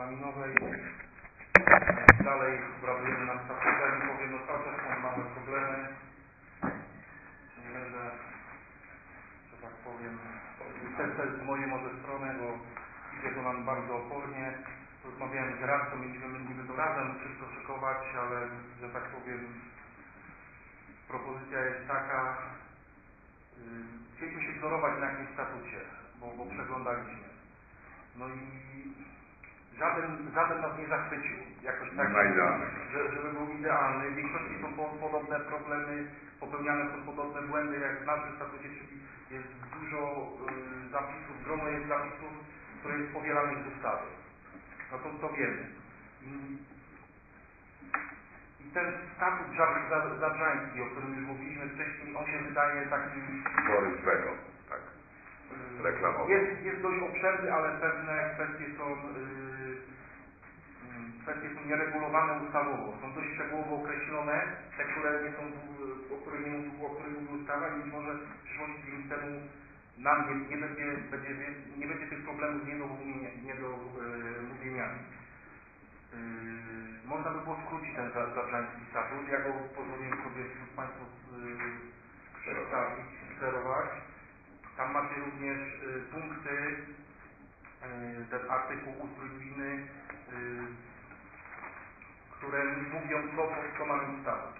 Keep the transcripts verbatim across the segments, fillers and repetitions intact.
regulaminowej. Dalej pracujemy nad statutem, powiem, no cały czas mam małe problemy. Nie że, że tak powiem, serce z mojej może strony, bo idzie to nam bardzo opornie. Rozmawiałem z radcą, mieliśmy niby to razem wszystko szykować, ale, że tak powiem, propozycja jest taka, yy, chcieliśmy się wzorować na jakimś statucie, bo, bo przeglądaliśmy. No i żaden, żaden nas nie zachwycił, jakoś tak, że, żeby był idealny. W większości są po, podobne problemy, popełniane są podobne błędy jak w naszym statucie, czyli jest dużo yy, zapisów, grono jest zapisów, które jest powielanych z ustawy. No to, to wiemy. I, i ten statut zabrzański, o którym już mówiliśmy wcześniej, on się wydaje taki... Spory swego, tak. Reklamowy. Jest, jest dość obszerny, ale pewne kwestie są, yy, kwestie są nieregulowane ustawowo. Są dość szczegółowo określone, te, które nie są, o których nie mówił, o których mówił ustawa i być może w przyszłości dzięki temu nam nie, nie, będzie, będzie, nie będzie tych problemów z niedomówieniami. Yy, można by było skrócić ten zabrzański statut. Ja go pozwoliłem sobie Państwu yy, przedstawić, sklerować. Tam macie również y, punkty, y, ten artykuł ustrój gminy, y, które mówią, co, co ma mieć statut.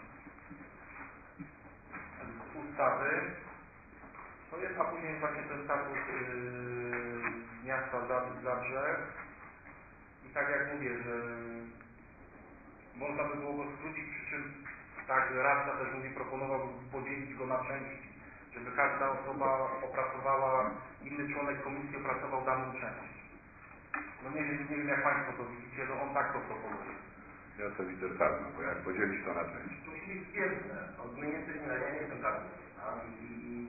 Ustawy, to jest, a później właśnie ten statut y, miasta Zabrze. I tak jak mówię, że można by było go skrócić, przy czym tak radca też mówi, proponował podzielić go na części, żeby każda osoba opracowała, inny członek komisji opracował daną część. No nie wiem, nie wiem jak Państwo to widzicie, no on tak to proponuje. Ja to widzę tak, no bo jak podzielić to na część. To musi być zbieżne. My nie jesteśmy, ja nie jestem radny. I, i,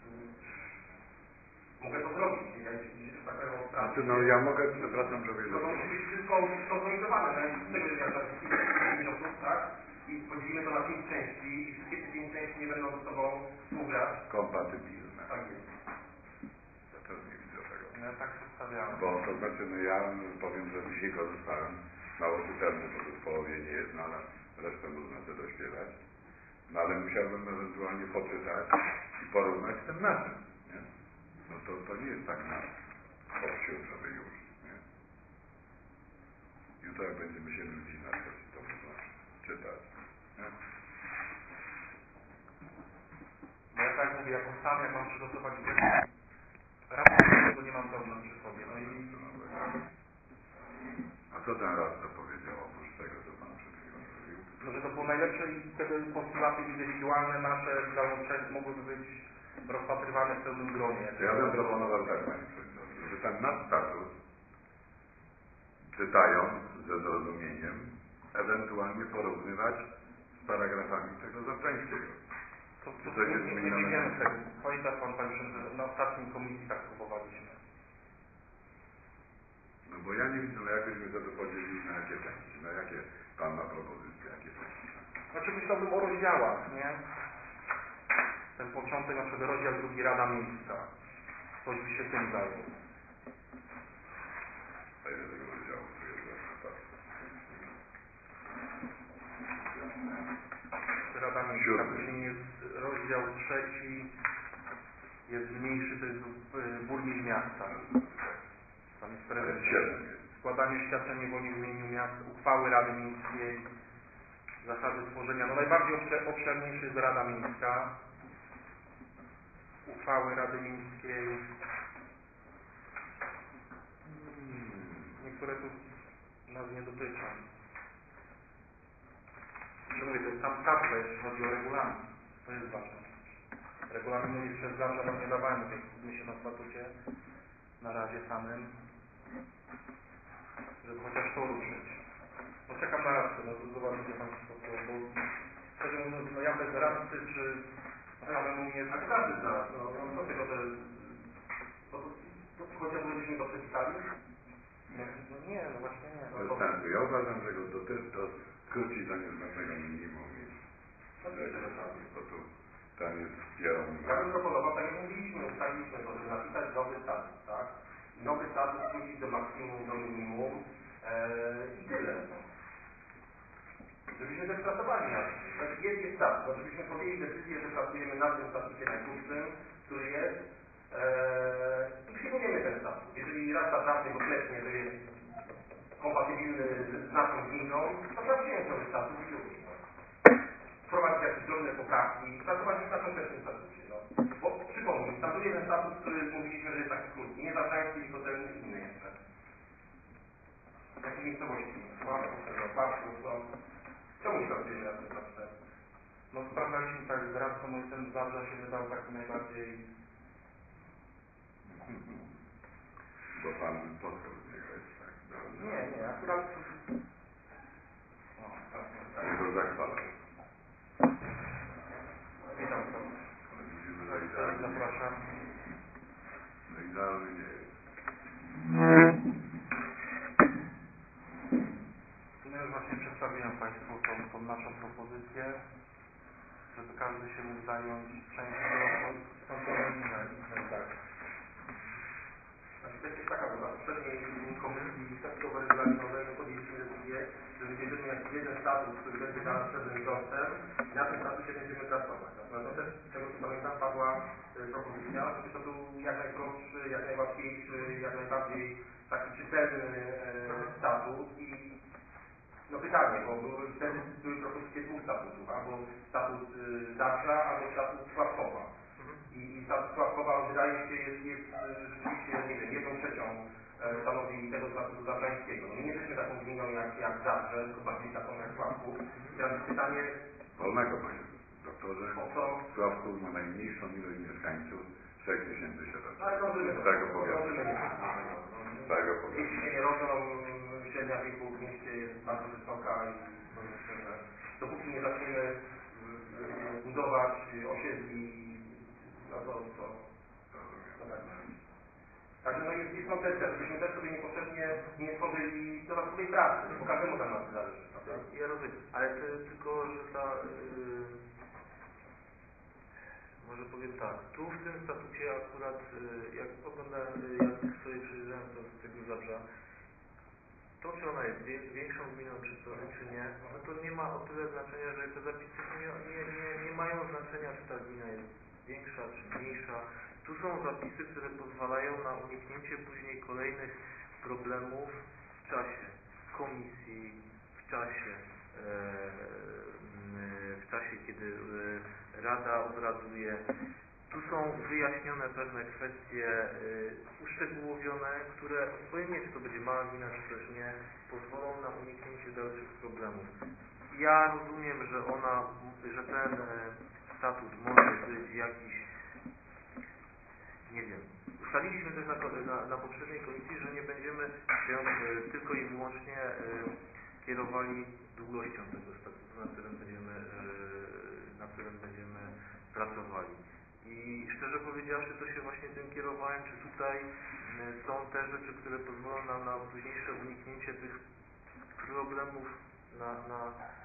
i mogę to zrobić. Ja jeśli tak powiem o sprawie. Znaczy, no ja mogę, przepraszam, żeby... No to musi być wszystko zorganizowane. No i ja teraz pięć osób, tak? I podzielimy to na pięć części i wszystkie te pięć części nie będą ze sobą współgrać. Kompatybilne. Tak jest. Ja też nie widzę tego. No ja tak przedstawiałem. Bo to znaczy, no ja powiem, że dzisiaj korzystałem, mało czytelny, bo to w połowie nie jest, no ale resztę można sobie dośpiewać. No ale musiałbym ewentualnie poczytać i porównać z tym naszym, nie? No to, to nie jest tak na opcją, żeby już, nie? Jutro jak będziemy się nudzić na coś, to można czytać, nie? No ja tak mówię, jako sam, jak mam przygotować raport, tego nie mam dobrze przy sobie. No i... A co ten radca powiedział oprócz tego, co Pan przed chwilą mówił? No, że to było najlepsze i wtedy postulaty indywidualne nasze dla część mogłyby być rozpatrywane w pełnym gronie. Ja bym proponował tak, Panie Przewodniczący, że ten nasz statut, czytając ze zrozumieniem, ewentualnie porównywać z paragrafami tego Zabrzańskiego. To, to, to nie, nie, nie wiemy tego. Pamięta Pan, Panie Przewodniczący, na ostatniej komisji tak próbowaliśmy. No bo ja nie widzę, no jakbyśmy sobie podzielili na jakie części, na jakie Pan ma propozycje, jakie części. Znaczy myślałbym o rozdziałach, nie? Ten początek, na przykład rozdział drugi Rada Miejska. Ktoś by się tym zajął. A ile tego rozdziału tu jest właśnie tak? Rada Miejska, później jest rozdział trzeci, jest mniejszy, to jest burmistrz miasta. Tam jest prezes. Składanie świadczeń woli w imieniu miasta, uchwały Rady Miejskiej, zasady tworzenia. No najbardziej obszerniejszy jest Rada Miejska, uchwały Rady Miejskiej. Niektóre tu nas nie dotyczą. Że mówię, to jest tam statut, jeśli chodzi o regulamin. To jest ważne. Regulaminu jeszcze z zawsze nam nie dawałem, my się na statucie na razie samym, żeby chociaż to ruszyć. No czekam na radcę, no to zobaczycie Państwo, bo szczerze mówiąc, no ja bez radcy, czy samemu nie... A każdy z nas, no, no do tego, że... To, to, to chociaż będziemy to przepisali? Nie, no nie, no właśnie nie. Bez no, sensu. Ja uważam, że go to też to skróci do niezbędnego minimum i bo tu tam jest kierunek. Ja bym proponował, tak jak mówiliśmy, ustaliliśmy to, żeby napisać nowy statut, tak? Nowy statut skrócić do maksimum, do minimum. statut. Znaczy byśmy podjęli decyzję, że pracujemy nad tym statucie najkrótszym, który jest eee, i przyjmujemy ten statut. Jeżeli rada prawnie go klecznie, że jest kompatybilny z, z naszą gminą, to trzeba przyjąć nowy statut i już. No. Wprowadzić jakieś drobne poprawki, pracować już na konkretnym statucie. No. Bo przypomnij, tam był jeden statut, który mówiliśmy, że jest taki krótki, nie Zabrzański, tylko ten inny jeszcze. Jakie miejscowości? Barszów, no. Czemu nie pracujemy na tym statucie? No sprawdzaliśmy tak z radcą, no i ten Zabrza się wydał taki najbardziej... Bo pan poseł z niego jest tak. Nie, nie, akurat... No, tak, tak. Nie to zachwala. Witam pan. Widzimy, że idealnie. Zapraszam. No idealny nie jest. No już właśnie przedstawiłem Państwu tą, tą naszą propozycję, żeby każdy się mógł zająć częścią kontrolną. Tak. Znaczy, to jest taka, bo na poprzedniej komisji statutowo-regulaminowej podjęliśmy decyzję, że wybierzemy jakiś jeden statut, który będzie dla nas pewnym wzorcem i na tym statucie będziemy pracować. Natomiast no też, z tego co pamiętam, padła e, propozycja, żeby to był jak najprostszy, jak najłatwiejszy, jak najbardziej taki czytelny e, statut i no pytanie, bo były, wtedy były propozycje dwóch statutów, albo statut y, Zabrza, albo statut Sławkowa. I, i statut Sławkowa, wydaje się, jest, jest y, rzeczywiście, nie wiem, jedną trzecią e, stanowi tego statutu zabrzańskiego. No my nie jesteśmy taką gminą jak, jak Zabrze, tylko bardziej taką jak Sławków. I teraz jest pytanie... Wolnego panie doktorze. O co? Sławków ma najmniejszą ilość mieszkańców, sześć tysięcy siedemset. Ale dążymy do tego powiatu. Dążymy do tego powiatu. Dzieci się nie rodzą, średnia wieku w mieście jest bardzo wysoka i myślę, że dopóki nie zaczniemy budować osiedli, no to, to, to tak. Także no jest, jest koncepcja, żebyśmy też sobie niepotrzebnie nie tworzyli dodatkowej pracy, bo każdemu tam na tym zależy. Prawda? Ja rozumiem, ale to tylko, że ta, yy, może powiem tak, tu w tym statucie akurat, yy, jak oglądałem, yy, jak sobie przyjrzałem do tego Zabrza, to czy ona jest większą gminą, czy, to, czy nie, no to nie ma o tyle znaczenia, że te zapisy nie, nie, nie, nie mają znaczenia, czy ta gmina jest większa, czy mniejsza. Tu są zapisy, które pozwalają na uniknięcie później kolejnych problemów w czasie komisji, w czasie, e, w czasie, kiedy e, Rada obraduje. Tu są wyjaśnione pewne kwestie y, uszczegółowione, które, obojętnie czy to będzie mała gmina, czy też nie, pozwolą na uniknięcie dalszych problemów. Ja rozumiem, że ona, że ten y, statut może być jakiś, nie wiem, ustaliliśmy też na, na, na poprzedniej komisji, że nie będziemy się y, tylko i wyłącznie y, kierowali długością tego statutu, na którym będziemy, y, na którym będziemy pracowali. I szczerze powiedziawszy, to się właśnie tym kierowałem, czy tutaj są te rzeczy, które pozwolą nam na późniejsze uniknięcie tych problemów na, na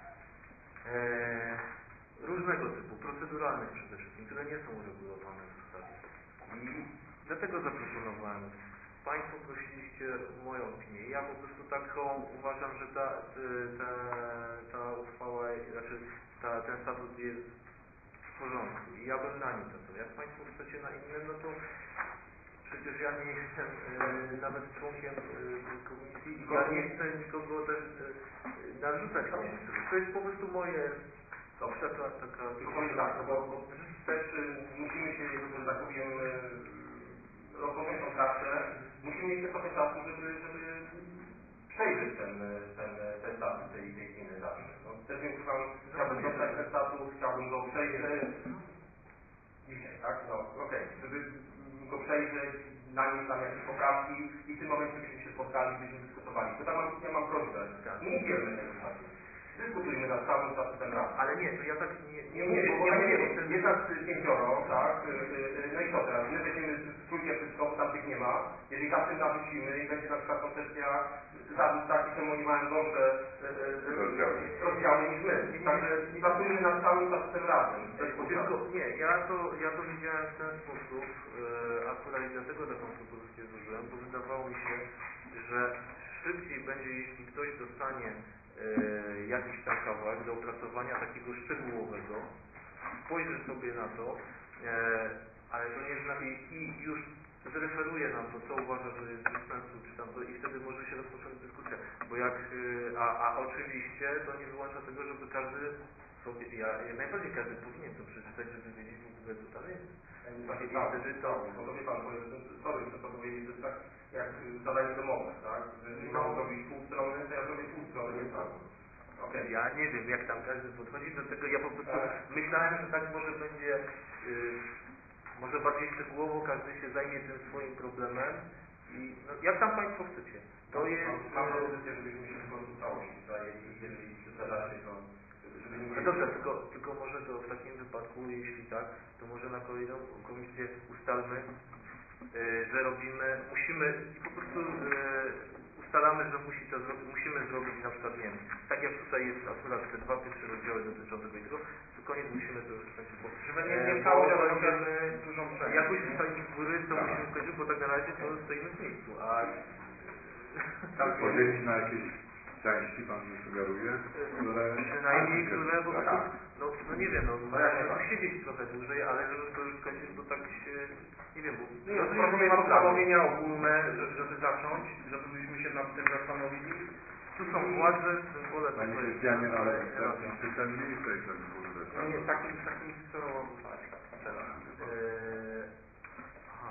e, różnego typu, proceduralnych przede wszystkim, które nie są uregulowane w ustawie. I dlatego zaproponowałem. Państwo prosiliście moją opinię. Ja po prostu taką uważam, że ta, ta, ta uchwała, znaczy ta, ten statut jest w porządku i ja bym na nim to. Jak Państwo chcecie na innym, no to przecież ja nie jestem e, nawet członkiem e, komisji i ja nie chcę nikogo też e, narzucać komuś. To jest po prostu moje Dobrze. taka, taka... Tylko powiem tak, no bo, bo też y, musimy się, że tak powiem, y, rozpocząć tą pracę, musimy mieć trochę czasu, żeby, żeby przejrzeć ten, ten, ten statut tej, tej gminy zawsze. No, też nie ukrywam, chciałbym dostać ten statut, chciałbym go przejrzeć. Dzisiaj, tak? No, okej. Okay. Żeby go przejrzeć, nanieść tam jakieś poprawki i w tym momencie byśmy się spotkali, byśmy dyskutowali. To tam mam, ja mam prośbę. Nie dzielmy tego statutu. Dyskutujmy nad całym statutem rady. Ale nie, to ja tak nie... Nie, nie, nie, nie, nie, nie, jest nas pięcioro, tak? No i co teraz? My weźmiemy w trójkę wszystko, bo tam tych nie ma. Jeżeli tam tym narzucimy i będzie na przykład koncepcja zadów takich, że oni mają gorsze rozdziały. rozdziały niż my. Także pracujemy nad całym statutem razem. Tylko, nie, ja to, ja to widziałem w ten sposób, e, akurat i dlatego taką propozycję złożyłem, bo wydawało mi się, że szybciej będzie będzie, jeśli ktoś dostanie e, jakiś tam kawałek do opracowania takiego szczegółowego, spojrzy sobie na to, e, ale to nie znaczy i już zreferuje nam to, co uważa, że jest bez sensu, czy tam to i wtedy może się rozpocząć dyskusja. Bo jak, e, a, a oczywiście to nie wyłącza tego, żeby każdy sobie, ja, najbardziej każdy powinien to przeczytać, żeby wiedzieć w ogóle, co tam jest. Znaczy, I tak, wtedy to, to... no to wie pan, to jest, sorry, chcę to powiedzieć, to jest tak jak zadanie domowe, tak? Że jeżeli mam zrobić pół strony, to ja zrobię pół strony, nie tak. Okay. Ja nie wiem, jak tam każdy podchodzi do tego, ja po prostu E... myślałem, że tak może będzie, yy, może bardziej szczegółowo każdy się zajmie tym swoim problemem i no, jak tam Państwo chcecie. To mam, jest... Mam, mam propozycję, żebyśmy się w końcu całości zajęli, jeżeli przedstawiacie to, żeby nie... No dobrze, tylko, tylko może to w takim wypadku, jeśli tak, to może na kolejną komisję ustalmy, yy, że robimy, musimy i po prostu yy, ustalamy, że musi to zro musimy zrobić na przykład, nie wiem, tak jak tutaj jest akurat te dwa pierwsze rozdziały dotyczą tego i tego, to koniec musimy to już skończyć, bo Żeby nie, nie e, całość, bo ale będziemy chociaż dużą część. jak już ustalimy z góry, to Tak. musimy skończyć, bo tak na razie to stoimy w miejscu, a Tak, podzielić na jakieś części, pan mi sugeruje, które... przynajmniej które po prostu, Tak. no, no nie wiem, no, No jak możemy najbardziej. siedzieć trochę dłużej, ale żeby to już skończyć, to tak się, nie wiem, bo Nie, rozumiem, że proponuję nie ma planu. postanowienia ogólne, że- żeby zacząć, żebyśmy się nad tym zastanowili. Tu są władze, w tym pole to Panie jest Krystianie, ale rada. czy ten mniejszej ten kurde Nie, tam... nie, takim, takim co... Tak, teraz. Eee, aha.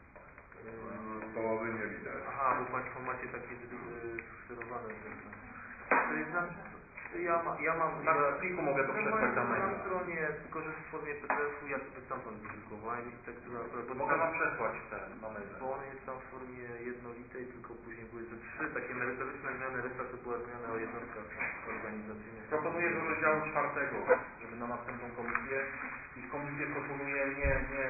Eee, Połowy nie widać. Aha, bo Państwo macie takie skserowane rzeczy. To jest na... Ja, ma, ja mam... Na ja, pliku mogę to przesłać na na maila. stronie, tylko że w formie P D F-u ja sobie stamtąd wydrukowałem i tektura... Bo, Mogę Wam przesłać ten na maila. bo on jest tam w formie jednolitej, tylko później były te trzy takie merytoryczne zmiany, reszta to była zmiana o jednostkach organizacyjnych. Proponuję do rozdziału czwartego, żeby na następną komisję i komisję proponuję nie, nie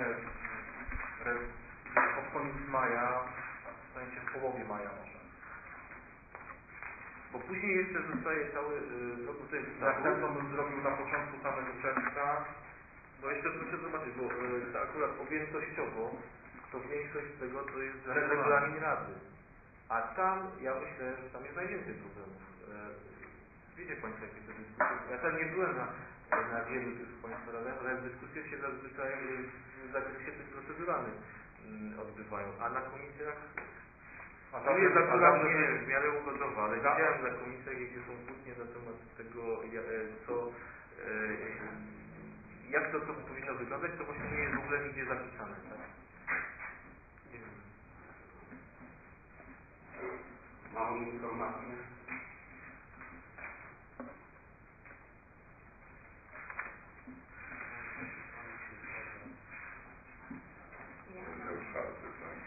re- pod koniec maja, w sensie w połowie maja może. Bo później jeszcze zostaje cały, yy, no bo to jest statut, Następną bym zrobił na początku samego czerwca. bo jeszcze proszę zobaczyć, bo yy, to akurat objętościowo, to większość z tego to jest Regulamin. regulamin Rady. A tam, ja myślę, że tam jest najwięcej problemów. Yy, wiecie Państwo, jakie te dyskusje. Ja tam nie byłem na, na wielu tych Państwa radach, ale dyskusje się zazwyczaj w zakresie tych proceduralnych yy, odbywają, a na komisjach A tu jest a akurat zawsze- nie w miarę ugodowa, ale Za- widziałem na komisjach, jakie są kłótnie na temat tego, ja- e, co, e, jak to, to powinno wyglądać, to właśnie nie jest w ogóle nigdzie zapisane, tak? Nie wiem. Małą informację. Rozdział czwarty, tak.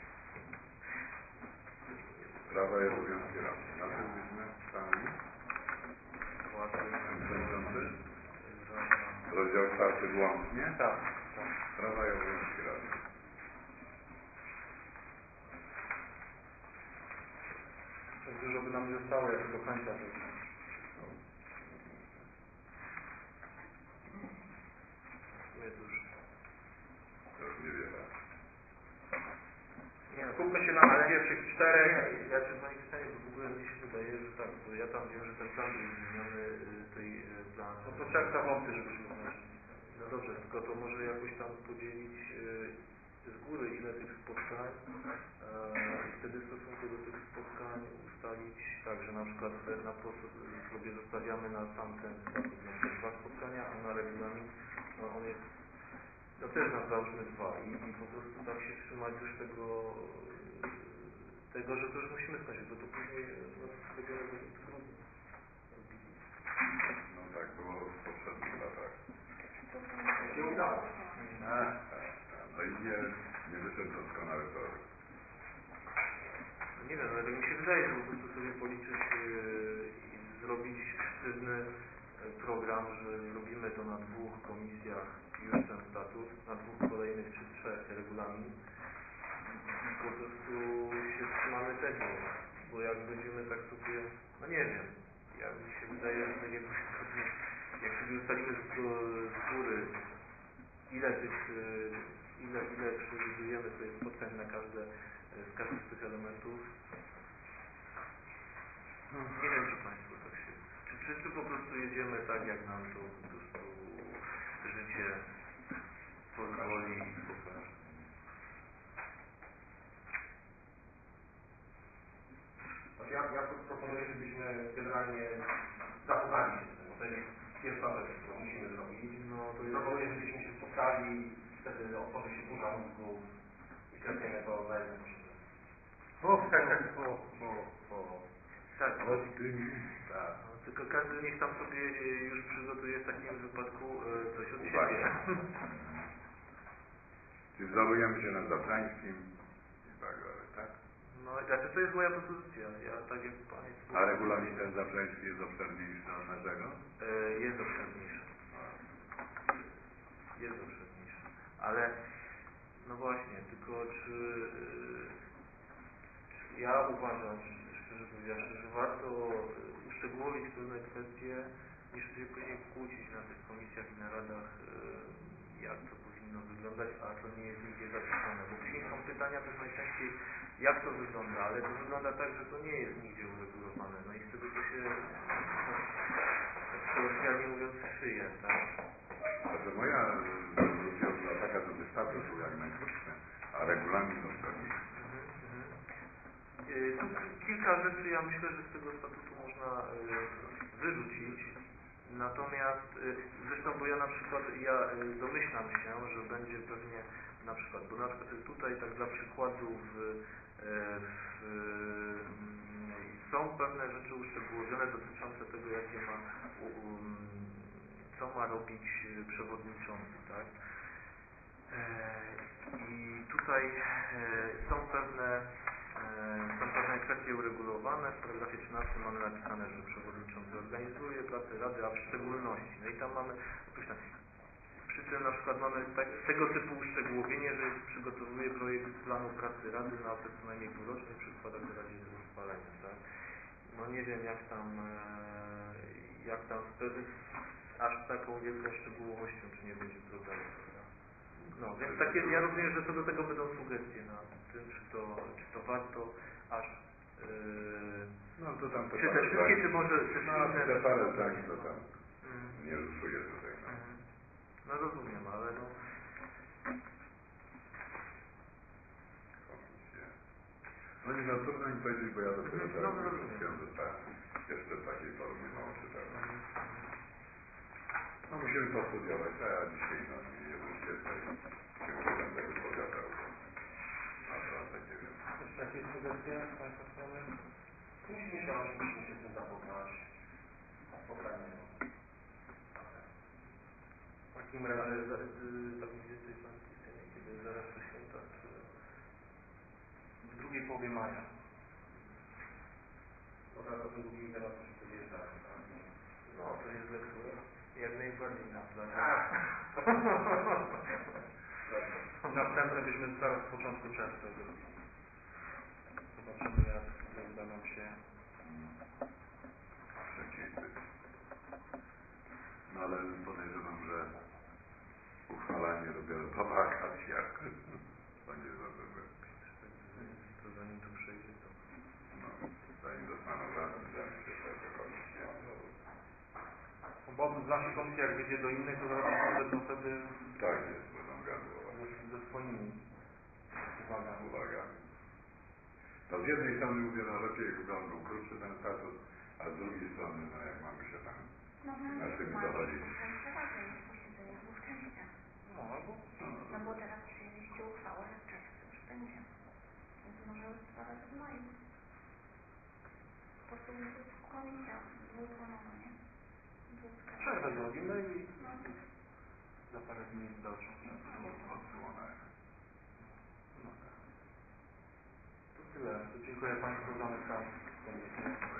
Prawa i obowiązki Rady. Na tym byśmy stali. Panie Przewodniczący? Rozdział czwarty włącznie. Tak, tak. Prawa i obowiązki Rady. Tak dużo by nam nie zostało, jak do końca to Nie dużo. To już niewiele. Nie, no, skupmy się na ale- pierwszych czterech. Nie, ja czy Panie Krystianie, bo w ogóle mnie się wydaje, że tak, bo ja tam wiem, że ten plan był zmieniony, y, tej y, plan... No to czerwca wątpię, żebyśmy znaleźli. No dobrze, tylko to może jakoś tam podzielić y, z góry ile tych spotkań e, i wtedy w stosunku do tych spotkań ustalić tak, że na przykład na prostu sobie zostawiamy na sam ten statut na przykład dwa spotkania, a na regulamin no on jest, no też na załóżmy dwa i, i po prostu tak się trzymać już tego, y, tego, że to już musimy skończyć, bo to później no, będziemy po prostu trudno robili. No tak było w poprzednich latach. Się udało. Tak, tak, tak. No i nie, nie wyszedł doskonały projekt. No nie wiem, ale tak mi się wydaje, że po prostu sobie policzyć yy, i zrobić sztywny yy, program, że robimy to na dwóch komisjach już ten statut, na dwóch kolejnych czy trzech regulamin i po prostu się trzymamy tego, bo jak będziemy tak sobie, no nie wiem, ja mi się wydaje, że tak jak, jak sobie ustalimy z, z góry ile tych, yy, ile, ile przewidujemy sobie spotkań na każde z każdych tych elementów. Nie wiem, czy Państwo tak się... Czy wszyscy po prostu jedziemy tak, jak nam to po prostu życie pozwoli i pokaże. Znaczy ja, ja proponuję, żebyśmy generalnie zapoznali się z tym, bo to jest pierwsza rzecz, którą musimy zrobić. No, to jest... Proponuję, żebyśmy się spotkali i wtedy otworzy się burza mózgów i trafiamy to na jednym posiedzeniu. Bo, bo, bo, bo. Tak, bo, Tak. no, tylko każdy niech tam sobie e, już przygotuje w takim wypadku e, coś od Uwaga. siebie. Czyli zdołujemy się na Zabrzańskim i tak dalej, tak? No, znaczy to jest moja propozycja. Ja tak jak Państwo... A regulamin ten Zabrzański jest obszerniejszy od naszego? E, jest obszerniejszy. Jest obszerniejszy. Ale, no właśnie, tylko czy... E, czy ja uważam, szczerze powiedziawszy, że warto e, uszczegółowić pewne kwestie, niż się później kłócić na tych komisjach i naradach, e, jak to powinno wyglądać, a to nie jest nigdzie zapisane. Bo później są pytania też najczęściej, jak to wygląda, ale to wygląda tak, że to nie jest nigdzie uregulowane. No i wtedy to się, kolokwialnie mówiąc, szyje, tak? Znaczy moja propozycja była taka, żeby statut był jak najkrótszy, a regulamin obszerniejszy. Mhm, mhm. Y, Tu kilka rzeczy, ja myślę, że z tego statutu można y, wyrzucić. Natomiast, y, zresztą, bo ja na przykład, ja y, domyślam się, że będzie pewnie na przykład, bo na przykład tutaj tak dla przykładu w, y, w, y, są pewne rzeczy uszczegółowione dotyczące tego, jakie ma, u, um, co ma robić y, przewodniczący, tak? I tutaj e, są pewne e, są pewne kwestie uregulowane. W paragrafie trzynastym mamy napisane, że przewodniczący organizuje pracę Rady, a w szczególności. No i tam mamy określone. Przy tym na przykład mamy tak, tego typu uszczegółowienie, że przygotowuje projekt planu pracy Rady na okres co najmniej półroczny i przedkłada go Radzie do uchwalenia, tak? No nie wiem jak tam e, jak tam z, z aż taką wielką szczegółowością, czy nie będzie problemu. No, więc takie, ja rozumiem, że co do tego będą sugestie na tym, czy to, czy to warto aż... Yy, No to tam te czy te parę wszystkie, zdań. czy może też No, inne... te parę zdań to tam Mm. nie rysuje tutaj. No. Mm. No rozumiem, ale no... Komisje. No nie, no trudno mi powiedzieć, bo ja dopiero Mm. tak No, jak rozumiem. mówiłem, dostałem jeszcze w takiej formie mało czytelnej. Mm. No musimy postudiować, a ja dzisiaj no nie już tutaj się nie będę wypowiadał. Naprawdę nie wiem. Jeszcze jakieś sugestie z Państwa strony? Musimy się, musimy się z tym zapoznać. Spotkanie. W takim Ale razie... za, y, tak mniej więcej Pan Krystianie, kiedy zaraz po świętach, czy... W drugiej połowie maja. No teraz o tym mówimy, teraz wszyscy wyjeżdżają, tak? No, to jest lektura. Jak najbardziej na plaży. Następne byśmy zaraz w początku czerwca zrobili. Zobaczymy jak uda nam się Przeciszyć. No ale podejrzewam, że uchwalanie dopiero po wakacjach. To nie zdążymy. To zanim to przejdzie, to... No, zanim dostaną radni, zanim się te komisje. Bo w naszej komisji jak wyjdzie do innych, to zaraz będą wtedy Tak jest, będą gardłować. ze, ze swoimi uwagami. Uwagami. To z jednej strony mówię, no lepiej jakby on był krótszy ten statut, a z drugiej strony, no jak mamy się tam No z naszymi no, dochodzić. jest posiedzenie w dwóch częściach. No, albo No bo teraz przyjęliście uchwałę, że w czerwcu już będzie. Więc może dwa razy w maju. Po prostu komisja dwuplanowa, nie? Dwuplanowa. przerwę zrobimy i No, za parę dni w dalszą część. Odsłonę. No tak. To tyle. Dziękuję Państwu. Zamykam komisję.